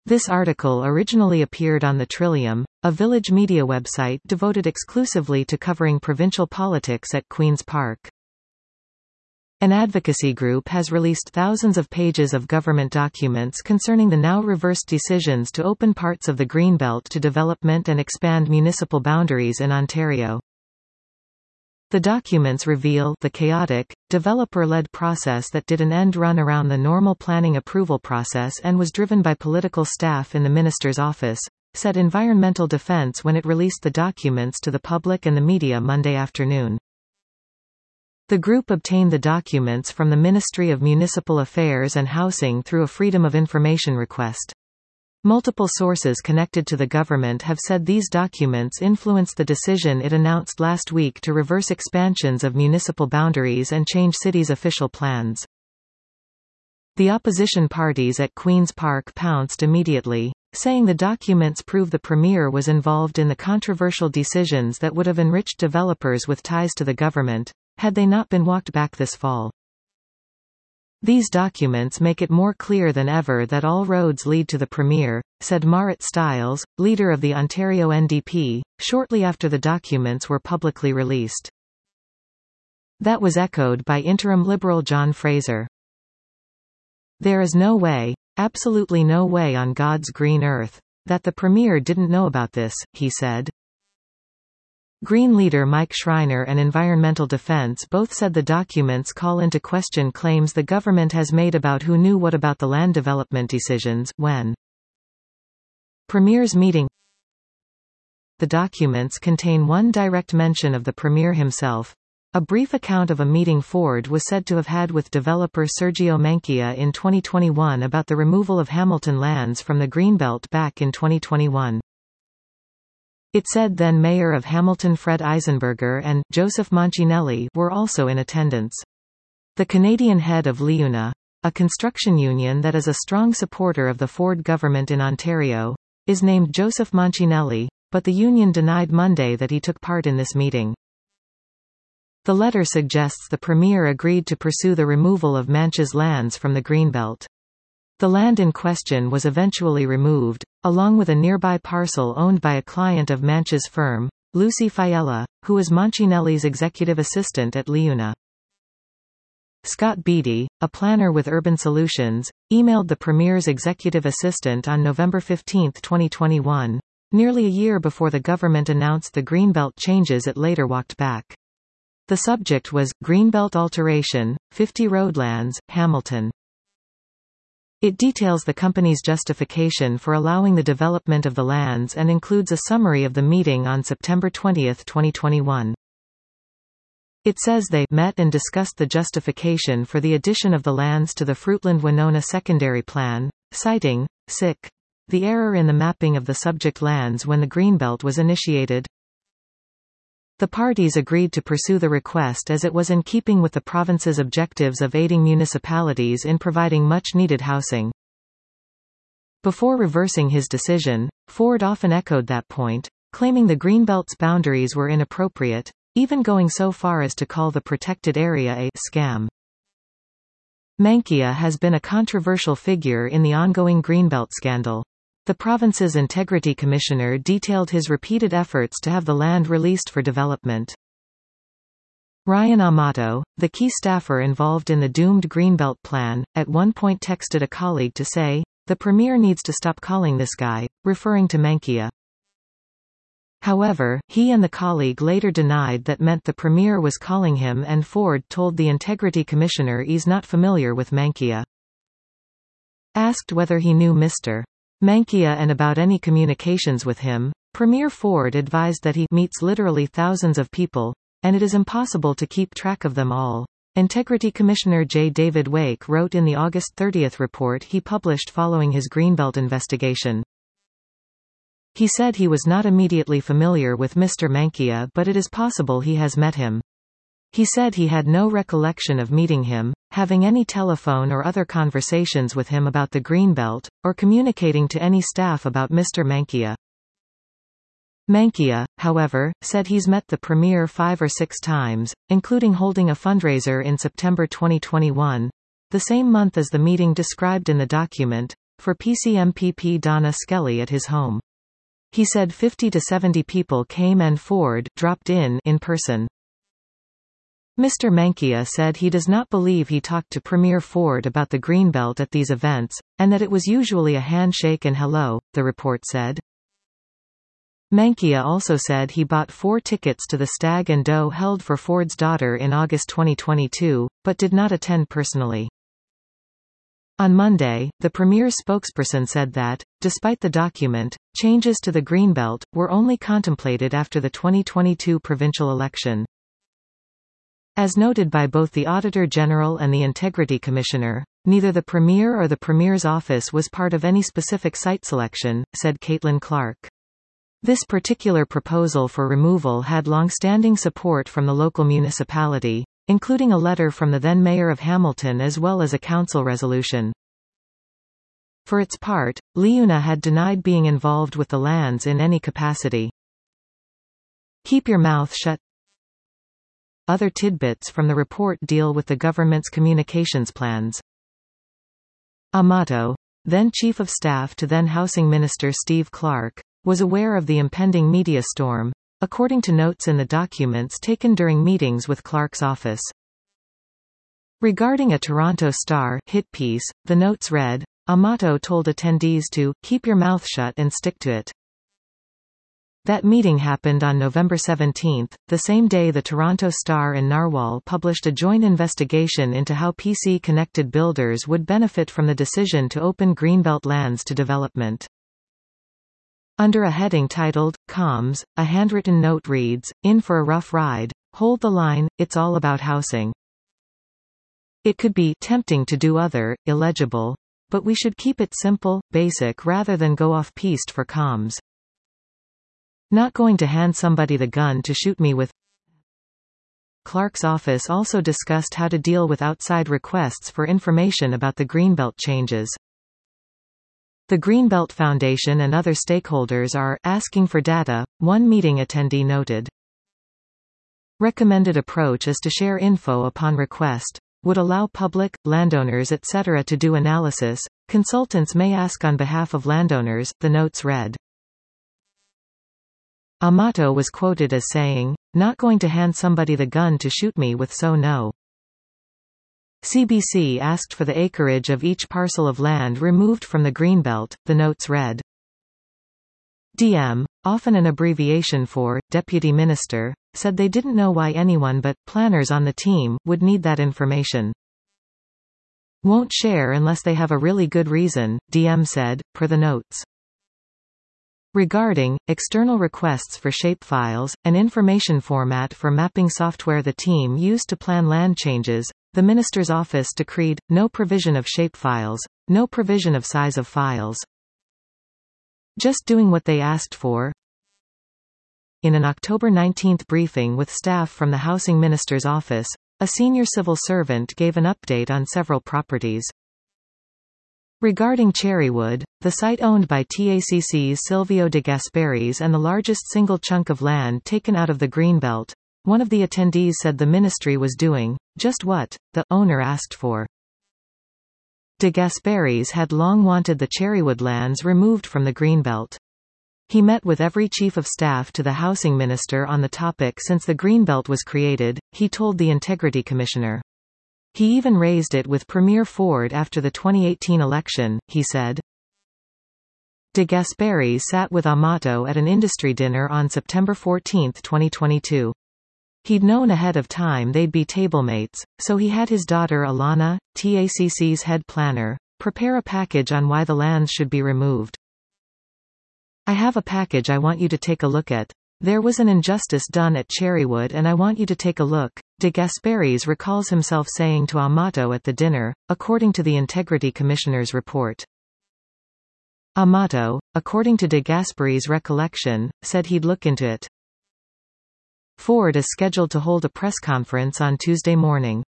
This article originally appeared on the Trillium, a village media website devoted exclusively to covering provincial politics at Queen's Park. An advocacy group has released thousands of pages of government documents concerning the now reversed decisions to open parts of the Greenbelt to development and expand municipal boundaries in Ontario. The documents reveal the chaotic, developer-led process that did an end run around the normal planning approval process and was driven by political staff in the minister's office, said Environmental Defence when it released the documents to the public and the media Monday afternoon. The group obtained the documents from the Ministry of Municipal Affairs and Housing through a Freedom of Information request. Multiple sources connected to the government have said these documents influenced the decision it announced last week to reverse expansions of municipal boundaries and change cities' official plans. The opposition parties at Queen's Park pounced immediately, saying the documents prove the Premier was involved in the controversial decisions that would have enriched developers with ties to the government, had they not been walked back this fall. These documents make it more clear than ever that all roads lead to the Premier, said Marit Stiles, leader of the Ontario NDP, shortly after the documents were publicly released. That was echoed by interim Liberal John Fraser. There is no way, absolutely no way on God's green earth, that the Premier didn't know about this, he said. Green leader Mike Schreiner and Environmental Defence both said the documents call into question claims the government has made about who knew what about the land development decisions, when. Premier's meeting. The documents contain one direct mention of the Premier himself. A brief account of a meeting Ford was said to have had with developer Sergio Manquia in 2021 about the removal of Hamilton lands from the Greenbelt back in 2021. It said then Mayor of Hamilton Fred Eisenberger and Joseph Mancinelli were also in attendance. The Canadian head of LiUNA, a construction union that is a strong supporter of the Ford government in Ontario, is named Joseph Mancinelli, but the union denied Monday that he took part in this meeting. The letter suggests the Premier agreed to pursue the removal of Manche's lands from the Greenbelt. The land in question was eventually removed, along with a nearby parcel owned by a client of Manche's firm, Lucy Fiella, who is Mancinelli's executive assistant at LiUNA. Scott Beattie, a planner with Urban Solutions, emailed the Premier's executive assistant on November 15, 2021, nearly a year before the government announced the Greenbelt changes it later walked back. The subject was, Greenbelt Alteration, 50 Roadlands, Hamilton. It details the company's justification for allowing the development of the lands and includes a summary of the meeting on September 20, 2021. It says they met and discussed the justification for the addition of the lands to the Fruitland-Winona Secondary Plan, citing, the error in the mapping of the subject lands when the Greenbelt was initiated. The parties agreed to pursue the request as it was in keeping with the province's objectives of aiding municipalities in providing much-needed housing. Before reversing his decision, Ford often echoed that point, claiming the Greenbelt's boundaries were inappropriate, even going so far as to call the protected area a scam. Manquia has been a controversial figure in the ongoing Greenbelt scandal. The province's Integrity Commissioner detailed his repeated efforts to have the land released for development. Ryan Amato, the key staffer involved in the doomed Greenbelt plan, at one point texted a colleague to say, "The Premier needs to stop calling this guy," referring to Manquia. However, he and the colleague later denied that meant the Premier was calling him, and Ford told the Integrity Commissioner he's not familiar with Manquia. Asked whether he knew Mr. Manquia and about any communications with him, Premier Ford advised that he meets literally thousands of people, and it is impossible to keep track of them all. Integrity Commissioner J. David Wake wrote in the August 30 report he published following his Greenbelt investigation. He said he was not immediately familiar with Mr. Manquia, but it is possible he has met him. He said he had no recollection of meeting him, having any telephone or other conversations with him about the Greenbelt, or communicating to any staff about Mr. Manquia. Manquia, however, said he's met the Premier 5 or 6 times, including holding a fundraiser in September 2021, the same month as the meeting described in the document, for PC MPP Donna Skelly at his home. He said 50 to 70 people came and Ford dropped in person. Mr. Mankia said he does not believe he talked to Premier Ford about the Greenbelt at these events, and that it was usually a handshake and hello, the report said. Mankia also said he bought 4 tickets to the Stag and Doe held for Ford's daughter in August 2022, but did not attend personally. On Monday, the Premier's spokesperson said that, despite the document, changes to the Greenbelt were only contemplated after the 2022 provincial election. As noted by both the Auditor General and the Integrity Commissioner, neither the Premier or the Premier's office was part of any specific site selection, said Caitlin Clark. This particular proposal for removal had long-standing support from the local municipality, including a letter from the then Mayor of Hamilton as well as a council resolution. For its part, LiUNA had denied being involved with the lands in any capacity. Keep your mouth shut. Other tidbits from the report deal with the government's communications plans. Amato, then Chief of Staff to then Housing Minister Steve Clark, was aware of the impending media storm, according to notes in the documents taken during meetings with Clark's office. Regarding a Toronto Star hit piece, the notes read, Amato told attendees to keep your mouth shut and stick to it. That meeting happened on November 17, the same day the Toronto Star and Narwhal published a joint investigation into how PC-connected builders would benefit from the decision to open Greenbelt lands to development. Under a heading titled, Comms, a handwritten note reads, In for a rough ride, hold the line, it's all about housing. It could be tempting to do other, illegible. But we should keep it simple, basic rather than go off-piste for comms. Not going to hand somebody the gun to shoot me with. Clark's office also discussed how to deal with outside requests for information about the Greenbelt changes. The Greenbelt Foundation and other stakeholders are asking for data, one meeting attendee noted. Recommended approach is to share info upon request. Would allow public, landowners etc. to do analysis. Consultants may ask on behalf of landowners, the notes read. Amato was quoted as saying, not going to hand somebody the gun to shoot me with so no. CBC asked for the acreage of each parcel of land removed from the Greenbelt, the notes read. DM, often an abbreviation for, Deputy Minister, said they didn't know why anyone but planners on the team would need that information. Won't share unless they have a really good reason, DM said, per the notes. Regarding external requests for shapefiles, an information format for mapping software the team used to plan land changes, the Minister's office decreed, no provision of shapefiles, no provision of size of files. Just doing what they asked for. In an October 19 briefing with staff from the Housing Minister's office, a senior civil servant gave an update on several properties. Regarding Cherrywood, the site owned by TACC's Silvio de Gasperis and the largest single chunk of land taken out of the Greenbelt, one of the attendees said the ministry was doing just what the owner asked for. De Gasperis had long wanted the Cherrywood lands removed from the Greenbelt. He met with every chief of staff to the housing minister on the topic since the Greenbelt was created, he told the Integrity Commissioner. He even raised it with Premier Ford after the 2018 election, he said. De Gasperis sat with Amato at an industry dinner on September 14, 2022. He'd known ahead of time they'd be tablemates, so he had his daughter Alana, TACC's head planner, prepare a package on why the lands should be removed. I have a package I want you to take a look at. There was an injustice done at Cherrywood and I want you to take a look, De Gasperis recalls himself saying to Amato at the dinner, according to the Integrity Commissioner's report. Amato, according to De Gasperis' recollection, said he'd look into it. Ford is scheduled to hold a press conference on Tuesday morning.